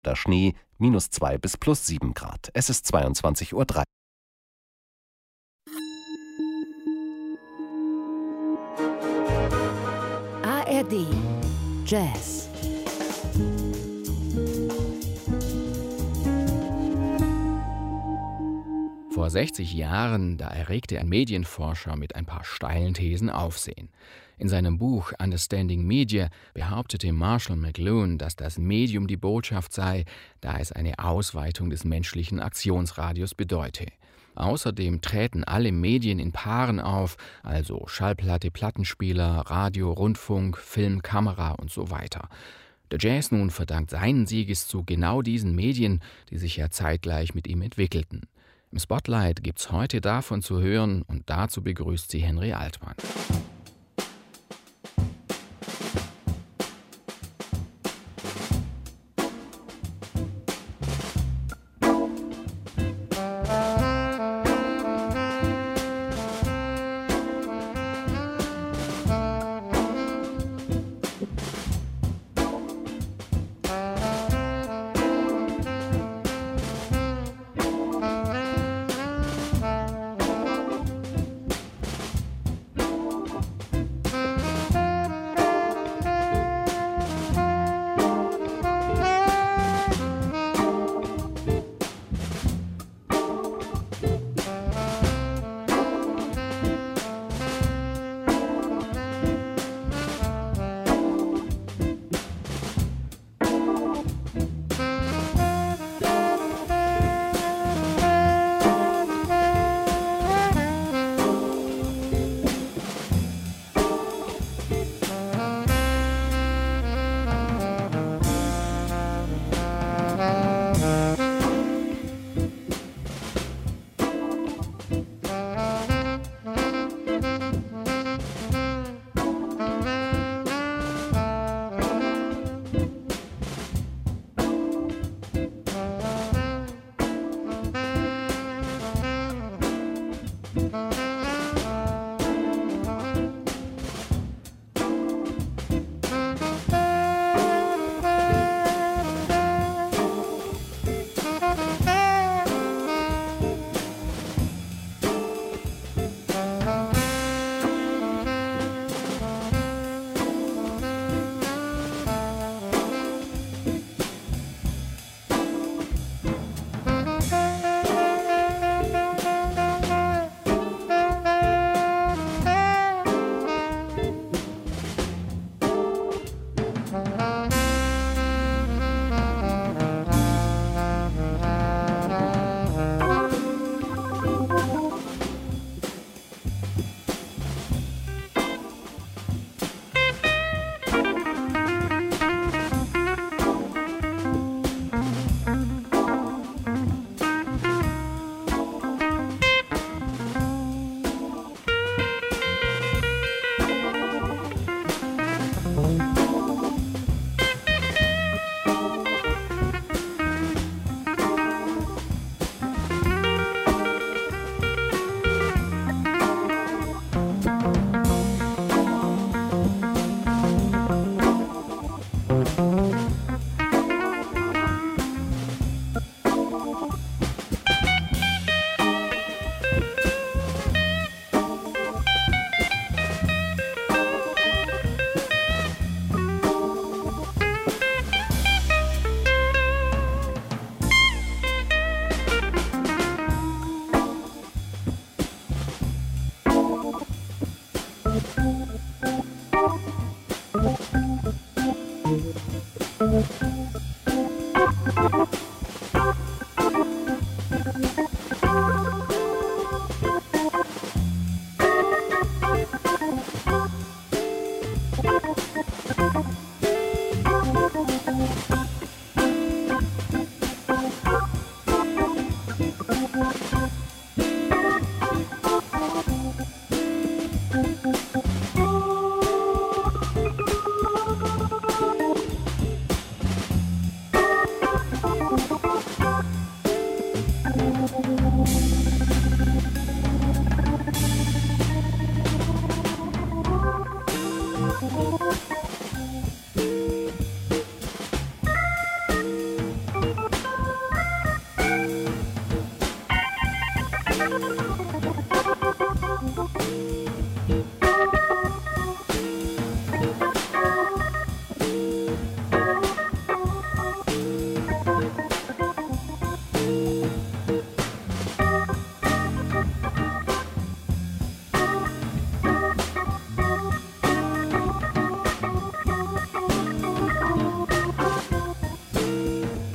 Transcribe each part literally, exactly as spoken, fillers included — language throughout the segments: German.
oder Schnee, minus zwei bis plus sieben Grad. Es ist zweiundzwanzig Uhr drei. A R D Jazz. Vor sechzig Jahren, da erregte ein Medienforscher mit ein paar steilen Thesen Aufsehen. In seinem Buch Understanding Media behauptete Marshall McLuhan, dass das Medium die Botschaft sei, da es eine Ausweitung des menschlichen Aktionsradius bedeute. Außerdem träten alle Medien in Paaren auf, also Schallplatte, Plattenspieler, Radio, Rundfunk, Film, Kamera und so weiter. Der Jazz nun verdankt seinen Siegeszug genau diesen Medien, die sich ja zeitgleich mit ihm entwickelten. Im Spotlight gibt's heute davon zu hören und dazu begrüßt sie Henry Altmann.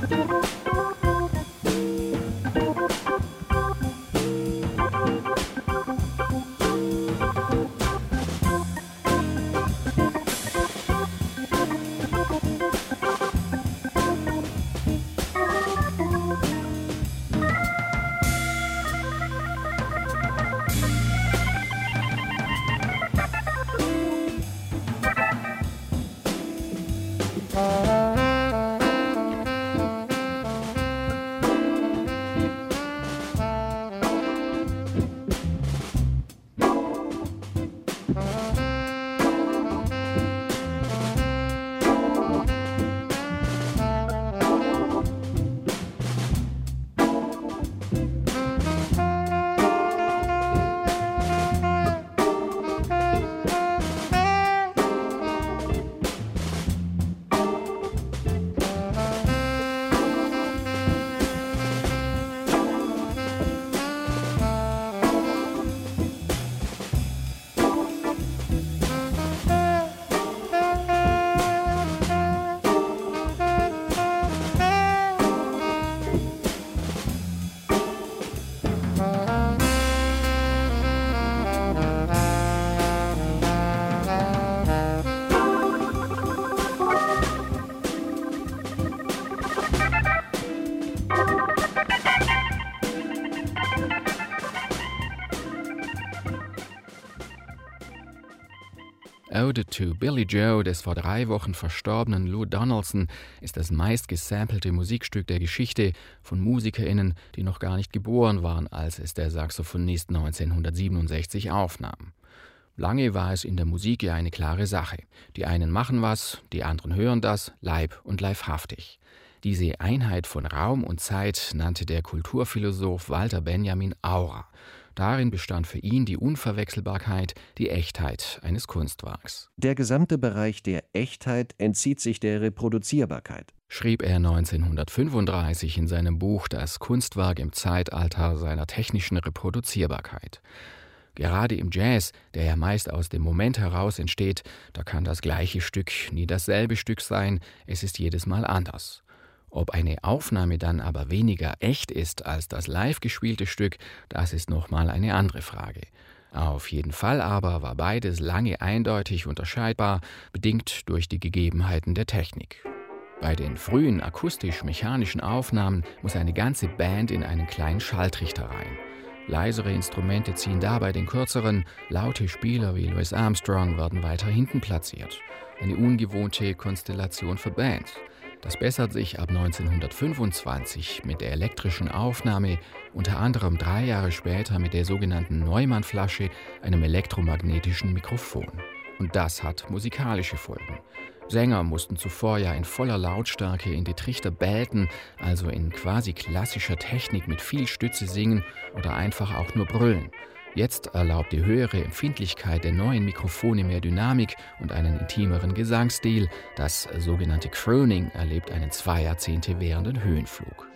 Ode to Billy Joe des vor drei Wochen verstorbenen Lou Donaldson ist das meistgesampelte Musikstück der Geschichte von MusikerInnen, die noch gar nicht geboren waren, als es der Saxophonist neunzehnhundertsiebenundsechzig aufnahm. Lange war es in der Musik ja eine klare Sache. Die einen machen was, die anderen hören das, leib- und leibhaftig. Diese Einheit von Raum und Zeit nannte der Kulturphilosoph Walter Benjamin Aura. Darin bestand für ihn die Unverwechselbarkeit, die Echtheit eines Kunstwerks. Der gesamte Bereich der Echtheit entzieht sich der Reproduzierbarkeit, schrieb er neunzehnhundertfünfunddreißig in seinem Buch Das Kunstwerk im Zeitalter seiner technischen Reproduzierbarkeit. Gerade im Jazz, der ja meist aus dem Moment heraus entsteht, da kann das gleiche Stück nie dasselbe Stück sein, es ist jedes Mal anders. Ob eine Aufnahme dann aber weniger echt ist als das live gespielte Stück, das ist nochmal eine andere Frage. Auf jeden Fall aber war beides lange eindeutig unterscheidbar, bedingt durch die Gegebenheiten der Technik. Bei den frühen akustisch-mechanischen Aufnahmen muss eine ganze Band in einen kleinen Schalltrichter rein. Leisere Instrumente ziehen dabei den kürzeren, laute Spieler wie Louis Armstrong werden weiter hinten platziert. Eine ungewohnte Konstellation für Bands. Das bessert sich ab neunzehnhundertfünfundzwanzig mit der elektrischen Aufnahme, unter anderem drei Jahre später mit der sogenannten Neumann-Flasche, einem elektromagnetischen Mikrofon. Und das hat musikalische Folgen. Sänger mussten zuvor ja in voller Lautstärke in die Trichter bellten, also in quasi klassischer Technik mit viel Stütze singen oder einfach auch nur brüllen. Jetzt erlaubt die höhere Empfindlichkeit der neuen Mikrofone mehr Dynamik und einen intimeren Gesangsstil. Das sogenannte Crooning erlebt einen zwei Jahrzehnte währenden Höhenflug.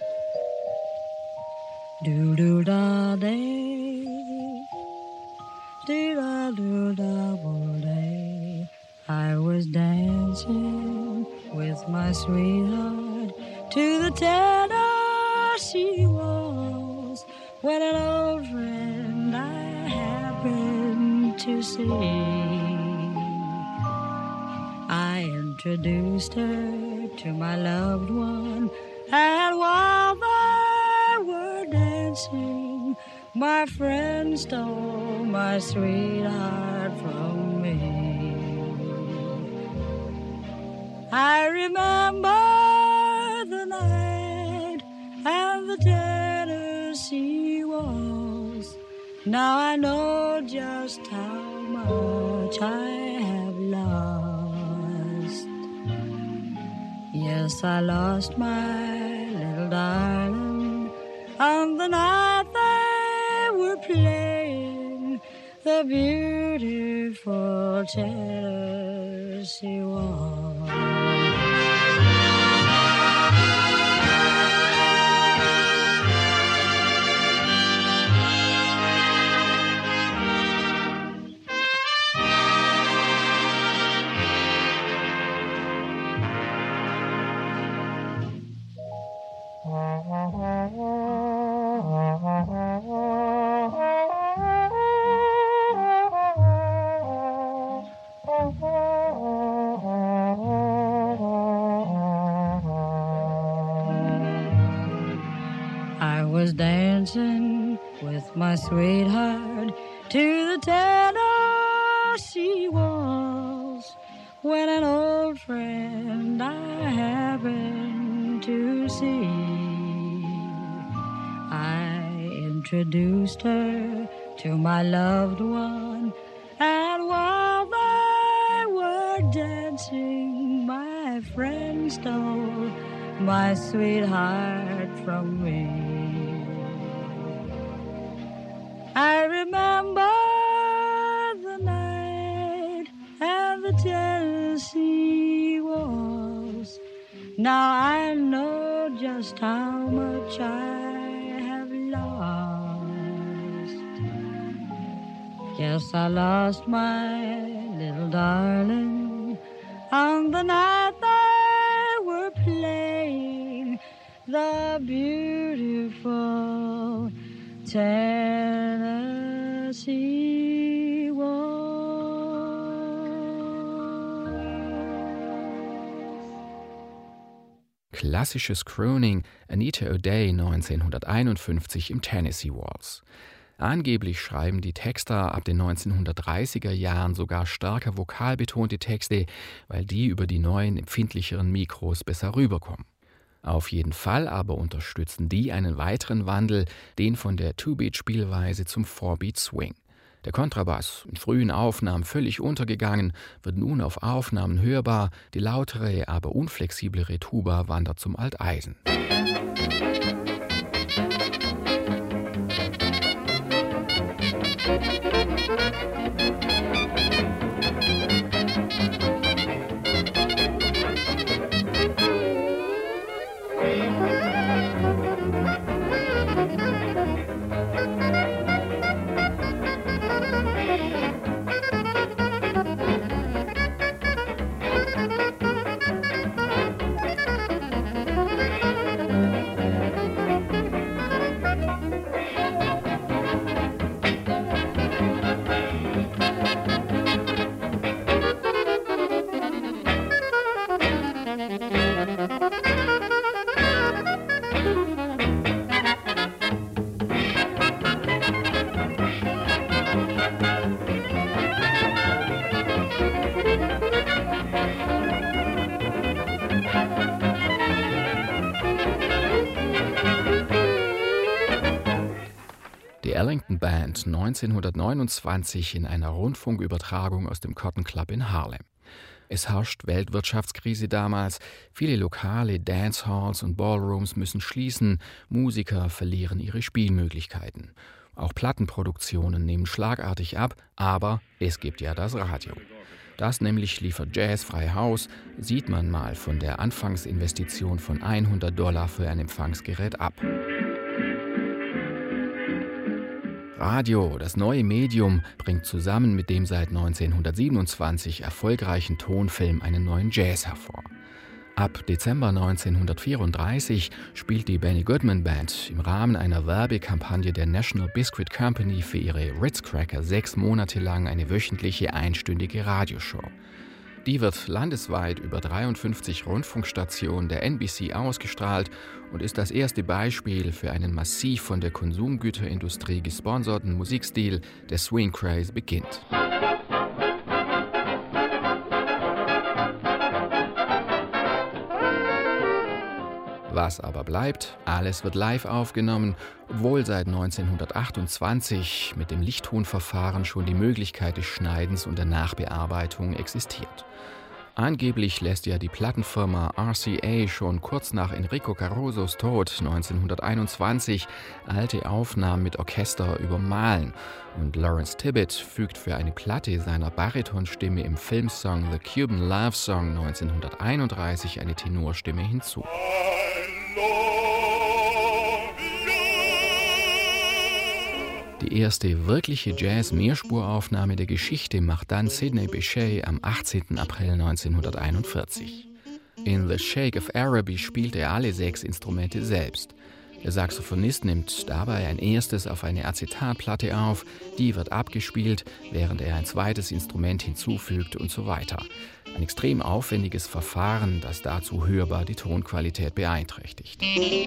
Do do da day, do da do da day. I was dancing with my sweetheart to the Tennessee waltz when an old friend I happened to see. I introduced her to my loved one, and while they were dancing, my friend stole my sweetheart from me. I remember the night and the Tennessee waltz. Now I know just how much I have lost. Yes, I lost my little darling on the night they were playing the beautiful Tennessee waltz. I was dancing with my sweetheart to the Tennessee waltz when an old friend I happened to see. I introduced her to my loved one, and while they were dancing, my friend stole my sweetheart from me. I remember the night and the Tennessee waltz. Now I know just how much I have lost. Yes, I lost my little darling on the night they were playing the beautiful Tennessee Waltz. Klassisches Crooning Anita O'Day neunzehnhunderteinundfünfzig im Tennessee Waltz. Angeblich schreiben die Texter ab den neunzehnhundertdreißiger Jahren sogar stärker vokalbetonte Texte, weil die über die neuen, empfindlicheren Mikros besser rüberkommen. Auf jeden Fall aber unterstützen die einen weiteren Wandel, den von der Two-Beat-Spielweise zum Four-Beat-Swing. Der Kontrabass, in frühen Aufnahmen völlig untergegangen, wird nun auf Aufnahmen hörbar, die lautere, aber unflexiblere Tuba wandert zum Alteisen. Die Ellington Band neunzehnhundertneunundzwanzig in einer Rundfunkübertragung aus dem Cotton Club in Harlem. Es herrscht Weltwirtschaftskrise damals, viele lokale Dancehalls und Ballrooms müssen schließen, Musiker verlieren ihre Spielmöglichkeiten. Auch Plattenproduktionen nehmen schlagartig ab, aber es gibt ja das Radio. Das nämlich liefert Jazz frei Haus, sieht man mal von der Anfangsinvestition von hundert Dollar für ein Empfangsgerät ab. Radio, das neue Medium, bringt zusammen mit dem seit neunzehnhundertsiebenundzwanzig erfolgreichen Tonfilm einen neuen Jazz hervor. Ab Dezember neunzehnhundertvierunddreißig spielt die Benny Goodman Band im Rahmen einer Werbekampagne der National Biscuit Company für ihre Ritz Cracker sechs Monate lang eine wöchentliche einstündige Radioshow. Die wird landesweit über dreiundfünfzig Rundfunkstationen der N B C ausgestrahlt und ist das erste Beispiel für einen massiv von der Konsumgüterindustrie gesponserten Musikstil, der Swing Craze beginnt. Was aber bleibt, alles wird live aufgenommen, obwohl seit neunzehnhundertachtundzwanzig mit dem Lichttonverfahren schon die Möglichkeit des Schneidens und der Nachbearbeitung existiert. Angeblich lässt ja die Plattenfirma R C A schon kurz nach Enrico Carusos Tod neunzehnhunderteinundzwanzig alte Aufnahmen mit Orchester übermalen und Lawrence Tibbett fügt für eine Platte seiner Baritonstimme im Filmsong The Cuban Love Song neunzehnhunderteinunddreißig eine Tenorstimme hinzu. Die erste wirkliche Jazz-Mehrspuraufnahme der Geschichte macht dann Sidney Bechet am achtzehnten April neunzehnhunderteinundvierzig. In The Shake of Araby spielt er alle sechs Instrumente selbst. Der Saxophonist nimmt dabei ein erstes auf eine Acetatplatte auf, die wird abgespielt, während er ein zweites Instrument hinzufügt und so weiter. Ein extrem aufwendiges Verfahren, das dazu hörbar die Tonqualität beeinträchtigt.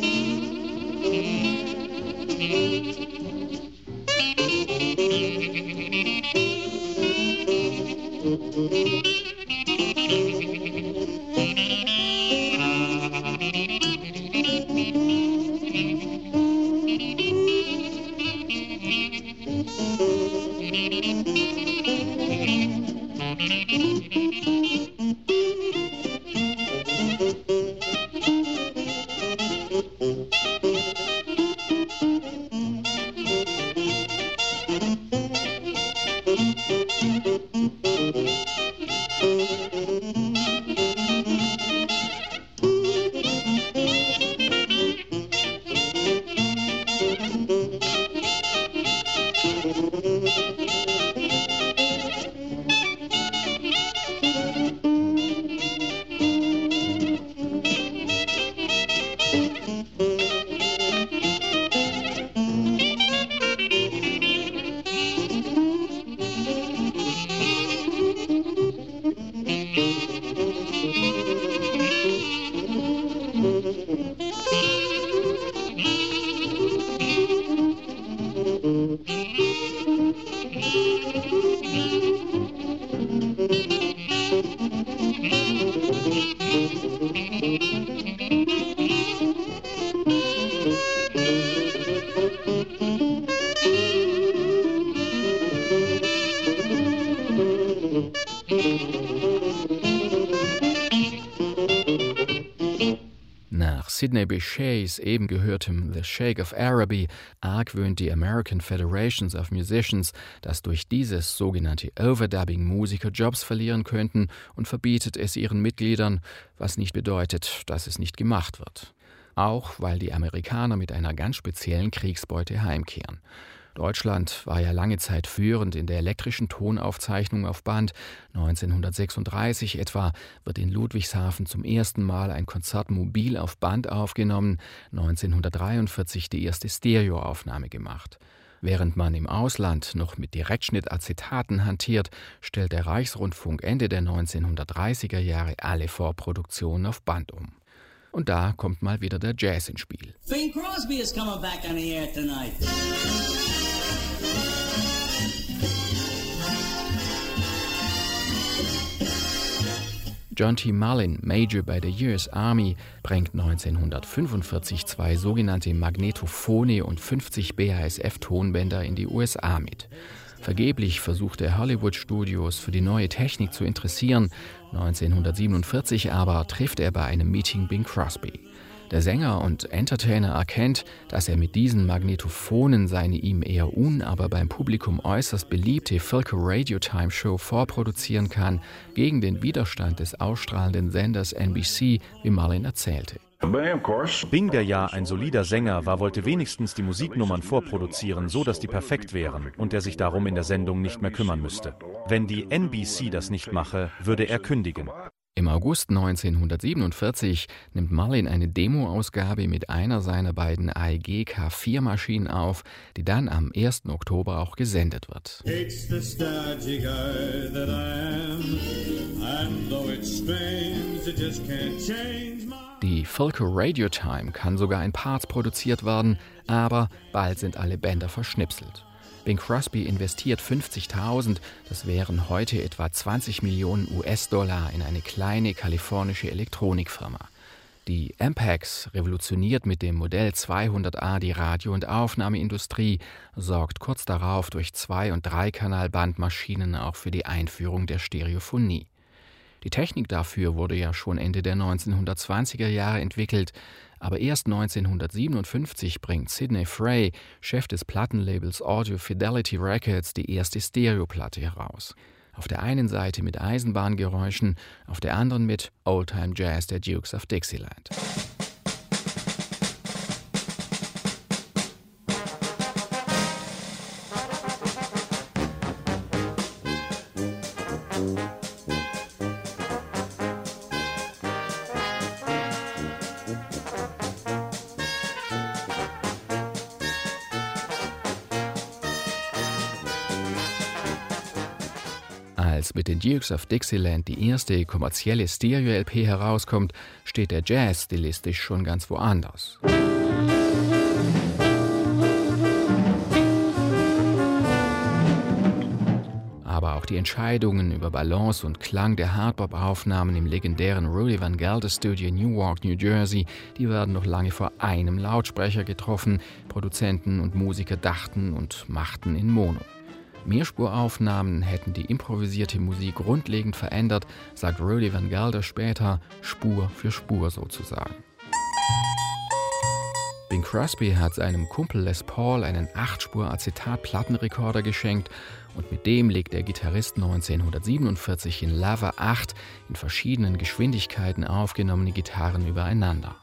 Nach Sidney Bechet's eben gehörtem The Shake of Araby argwöhnt die American Federations of Musicians, dass durch dieses sogenannte Overdubbing Musiker Jobs verlieren könnten und verbietet es ihren Mitgliedern, was nicht bedeutet, dass es nicht gemacht wird. Auch weil die Amerikaner mit einer ganz speziellen Kriegsbeute heimkehren. Deutschland war ja lange Zeit führend in der elektrischen Tonaufzeichnung auf Band. neunzehnhundertsechsunddreißig etwa wird in Ludwigshafen zum ersten Mal ein Konzert mobil auf Band aufgenommen, neunzehnhundertdreiundvierzig die erste Stereoaufnahme gemacht. Während man im Ausland noch mit Direktschnitt-Acetaten hantiert, stellt der Reichsrundfunk Ende der neunzehnhundertdreißiger Jahre alle Vorproduktionen auf Band um. Und da kommt mal wieder der Jazz ins Spiel. Bing Crosby is coming back on the air tonight. John T. Mullin, Major bei der U S Army, bringt neunzehnhundertfünfundvierzig zwei sogenannte Magnetophone und fünfzig B A S F-Tonbänder in die U S A mit. Vergeblich versucht er Hollywood-Studios für die neue Technik zu interessieren. neunzehnhundertsiebenundvierzig aber trifft er bei einem Meeting Bing Crosby. Der Sänger und Entertainer erkennt, dass er mit diesen Magnetophonen seine ihm eher un-, aber beim Publikum äußerst beliebte Philco Radio Time Show vorproduzieren kann, gegen den Widerstand des ausstrahlenden Senders N B C, wie Mullin erzählte. Bing, der ja ein solider Sänger war, wollte wenigstens die Musiknummern vorproduzieren, so dass die perfekt wären und er sich darum in der Sendung nicht mehr kümmern müsste. Wenn die N B C das nicht mache, würde er kündigen. Im August neunzehnhundertsiebenundvierzig nimmt Mullin eine Demoausgabe mit einer seiner beiden A E G K vier Maschinen auf, die dann am ersten Oktober auch gesendet wird. It's the stodgy guy that I am, and though it's strange, it just can't change my... Die Philco Radio Time kann sogar in Parts produziert werden, aber bald sind alle Bänder verschnipselt. Bing Crosby investiert fünfzigtausend, das wären heute etwa zwanzig Millionen U S-Dollar in eine kleine kalifornische Elektronikfirma. Die Ampex revolutioniert mit dem Modell zweihundert A die Radio- und Aufnahmeindustrie, sorgt kurz darauf durch Zwei- und Dreikanal-Bandmaschinen auch für die Einführung der Stereophonie. Die Technik dafür wurde ja schon Ende der neunzehnhundertzwanziger Jahre entwickelt, aber erst neunzehnhundertsiebenundfünfzig bringt Sidney Frey, Chef des Plattenlabels Audio Fidelity Records, die erste Stereoplatte heraus. Auf der einen Seite mit Eisenbahngeräuschen, auf der anderen mit Oldtime Jazz der Dukes of Dixieland. Als mit den Dukes of Dixieland die erste kommerzielle Stereo-L P herauskommt, steht der Jazz stilistisch schon ganz woanders. Aber auch die Entscheidungen über Balance und Klang der Hardbop-Aufnahmen im legendären Rudy Van Gelder Studio in Newark, New Jersey, die werden noch lange vor einem Lautsprecher getroffen. Produzenten und Musiker dachten und machten in Mono. Mehrspuraufnahmen hätten die improvisierte Musik grundlegend verändert, sagt Rudy Van Gelder später, Spur für Spur sozusagen. Bing Crosby hat seinem Kumpel Les Paul einen acht Spur Acetat-Plattenrekorder geschenkt und mit dem legt der Gitarrist neunzehnhundertsiebenundvierzig in Lover acht in verschiedenen Geschwindigkeiten aufgenommene Gitarren übereinander.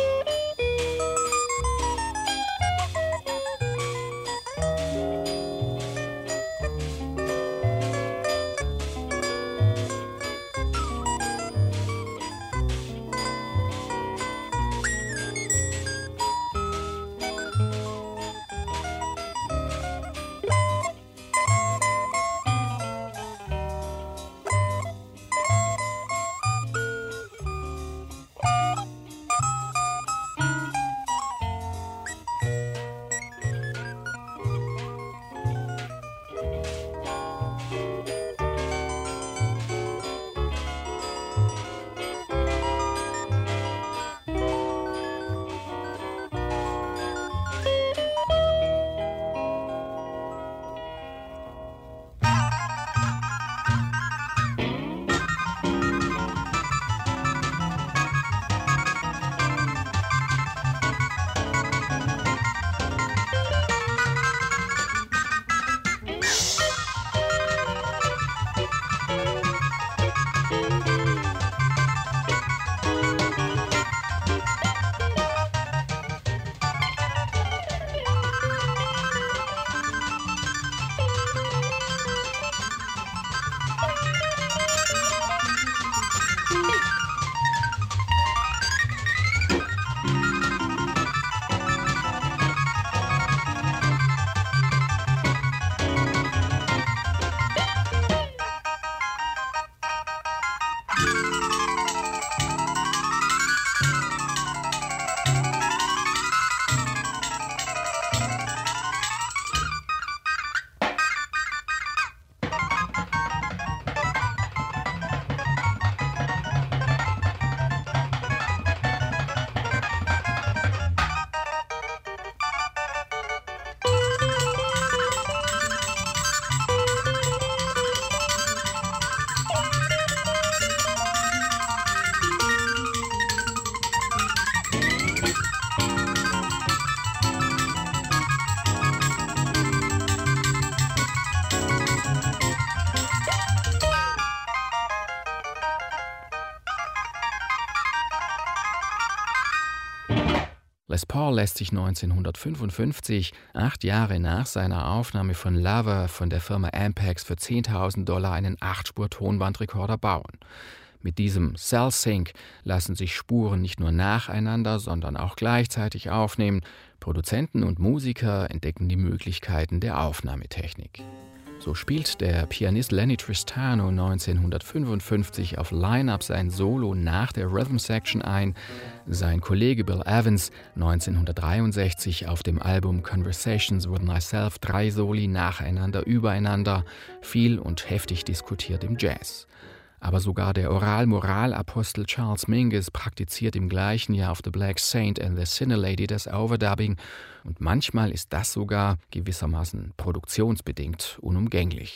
Les Paul lässt sich neunzehnhundertfünfundfünfzig, acht Jahre nach seiner Aufnahme von Lover von der Firma Ampex für zehntausend Dollar einen acht Spur Tonbandrekorder bauen. Mit diesem Cell Sync lassen sich Spuren nicht nur nacheinander, sondern auch gleichzeitig aufnehmen. Produzenten und Musiker entdecken die Möglichkeiten der Aufnahmetechnik. So spielt der Pianist Lenny Tristano neunzehnhundertfünfundfünfzig auf Line-Up sein Solo nach der Rhythm Section ein, sein Kollege Bill Evans neunzehnhundertdreiundsechzig auf dem Album Conversations with Myself drei Soli nacheinander übereinander, viel und heftig diskutiert im Jazz. Aber sogar der Oral-Moral-Apostel Charles Mingus praktiziert im gleichen Jahr auf The Black Saint and the Sinner Lady das Overdubbing und manchmal ist das sogar gewissermaßen produktionsbedingt unumgänglich.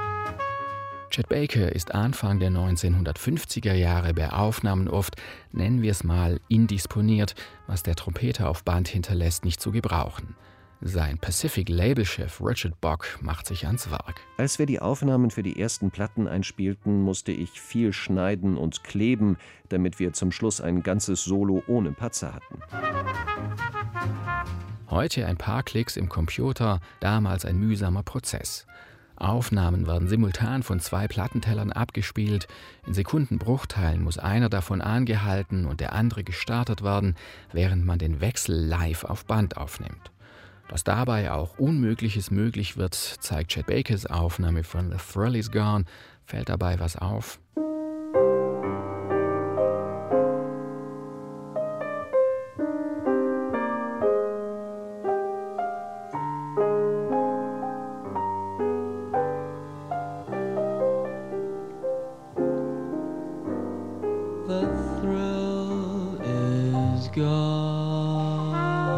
Chet Baker ist Anfang der neunzehnhundertfünfziger Jahre bei Aufnahmen oft, nennen wir es mal, indisponiert, was der Trompeter auf Band hinterlässt, nicht zu gebrauchen. Sein Pacific-Labelchef Richard Bock macht sich ans Werk. Als wir die Aufnahmen für die ersten Platten einspielten, musste ich viel schneiden und kleben, damit wir zum Schluss ein ganzes Solo ohne Patzer hatten. Heute ein paar Klicks im Computer, damals ein mühsamer Prozess. Aufnahmen werden simultan von zwei Plattentellern abgespielt. In Sekundenbruchteilen muss einer davon angehalten und der andere gestartet werden, während man den Wechsel live auf Band aufnimmt. Dass dabei auch Unmögliches möglich wird, zeigt Chet Bakers Aufnahme von The Thrill Is Gone. Fällt dabei was auf? The thrill is gone.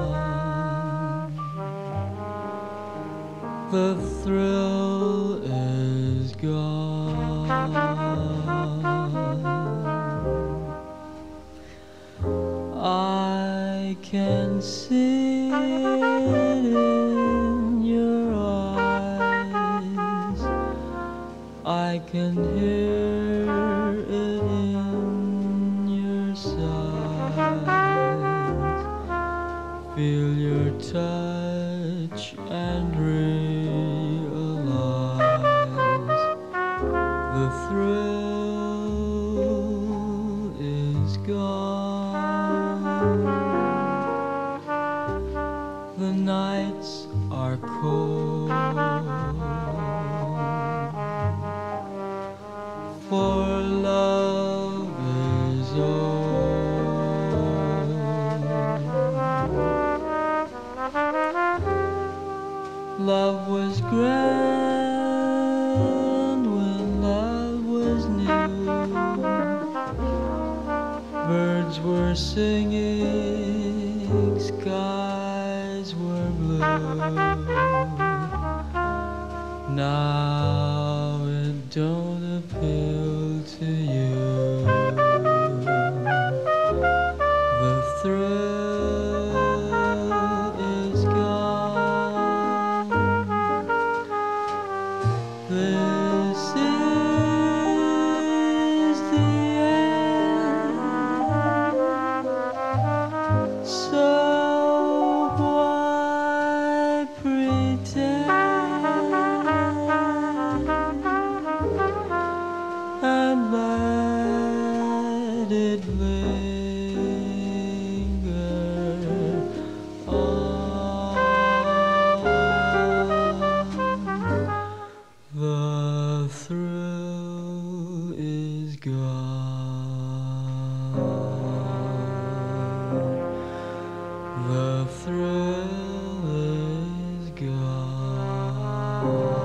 The thrill is gone. I can see it in your eyes. I can hear it in your sighs. Feel your touch and realize the thrill is gone. The nights are cold, for love is old. Love was grand when love was new. Birds were singing, skies were blue. Now it don't appeal to you. The thrill is gone. This is the end. So why pretend and let it linger on? The thrill is gone. The thrill is gone.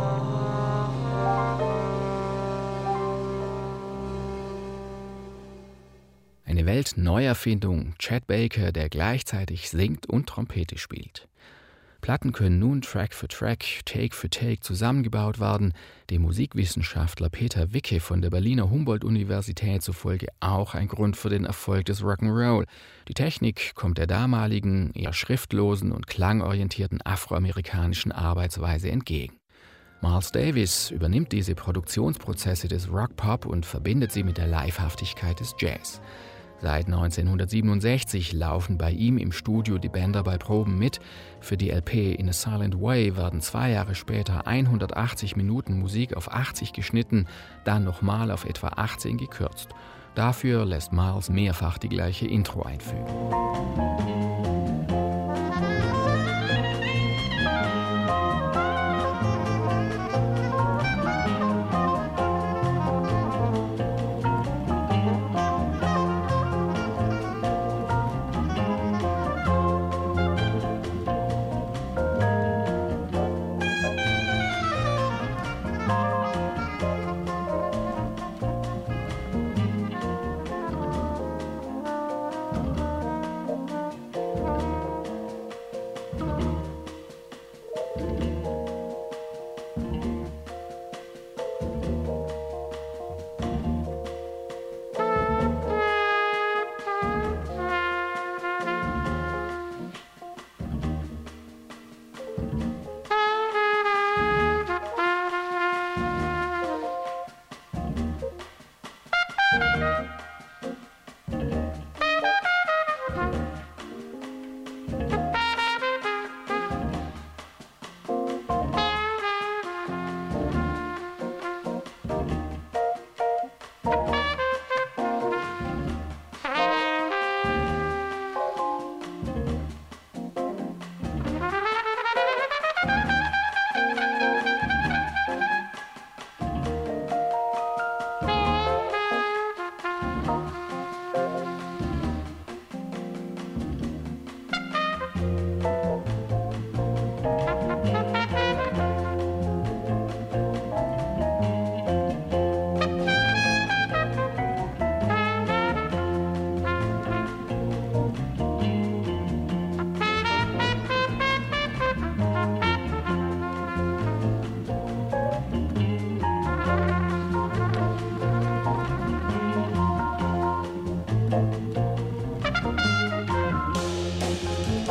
Eine Weltneuerfindung, Chet Baker, der gleichzeitig singt und Trompete spielt. Platten können nun Track für Track, Take für Take zusammengebaut werden, dem Musikwissenschaftler Peter Wicke von der Berliner Humboldt-Universität zufolge auch ein Grund für den Erfolg des Rock'n'Roll. Die Technik kommt der damaligen, eher schriftlosen und klangorientierten afroamerikanischen Arbeitsweise entgegen. Miles Davis übernimmt diese Produktionsprozesse des Rock-Pop und verbindet sie mit der Livehaftigkeit des Jazz. Seit neunzehnhundertsiebenundsechzig laufen bei ihm im Studio die Bänder bei Proben mit. Für die L P In a Silent Way werden zwei Jahre später hundertachtzig Minuten Musik auf achtzig geschnitten, dann nochmal auf etwa achtzehn gekürzt. Dafür lässt Miles mehrfach die gleiche Intro einfügen.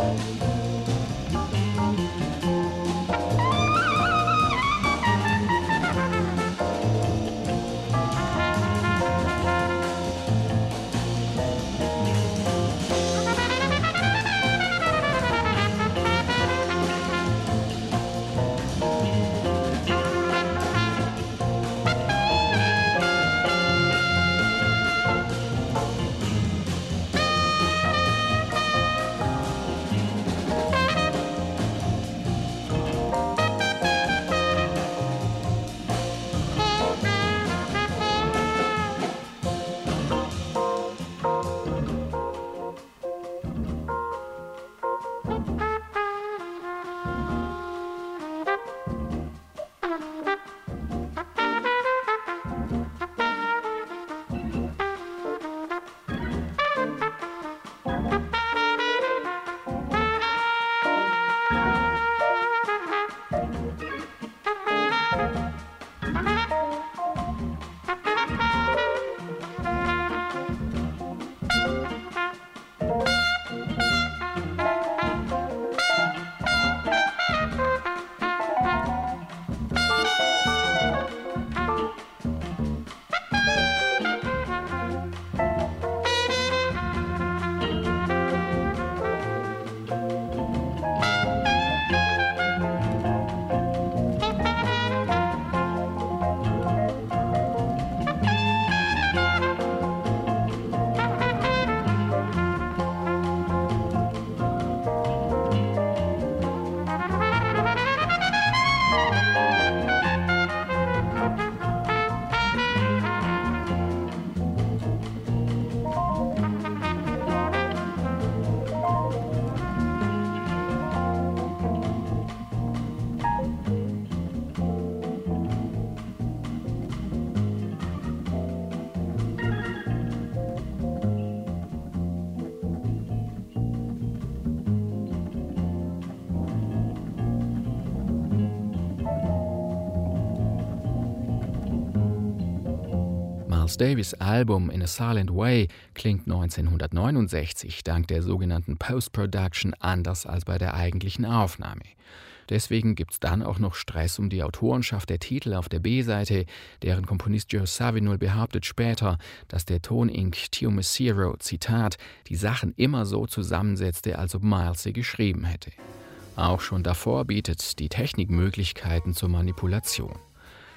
Miles Davis' Album In a Silent Way klingt neunzehnhundertneunundsechzig dank der sogenannten Post-Production anders als bei der eigentlichen Aufnahme. Deswegen gibt's dann auch noch Stress um die Autorenschaft der Titel auf der B-Seite, deren Komponist Joe Zawinul behauptet später, dass der Ton-Inc. Tio Macero, Zitat, die Sachen immer so zusammensetzte, als ob Miles sie geschrieben hätte. Auch schon davor bietet die Technik Möglichkeiten zur Manipulation.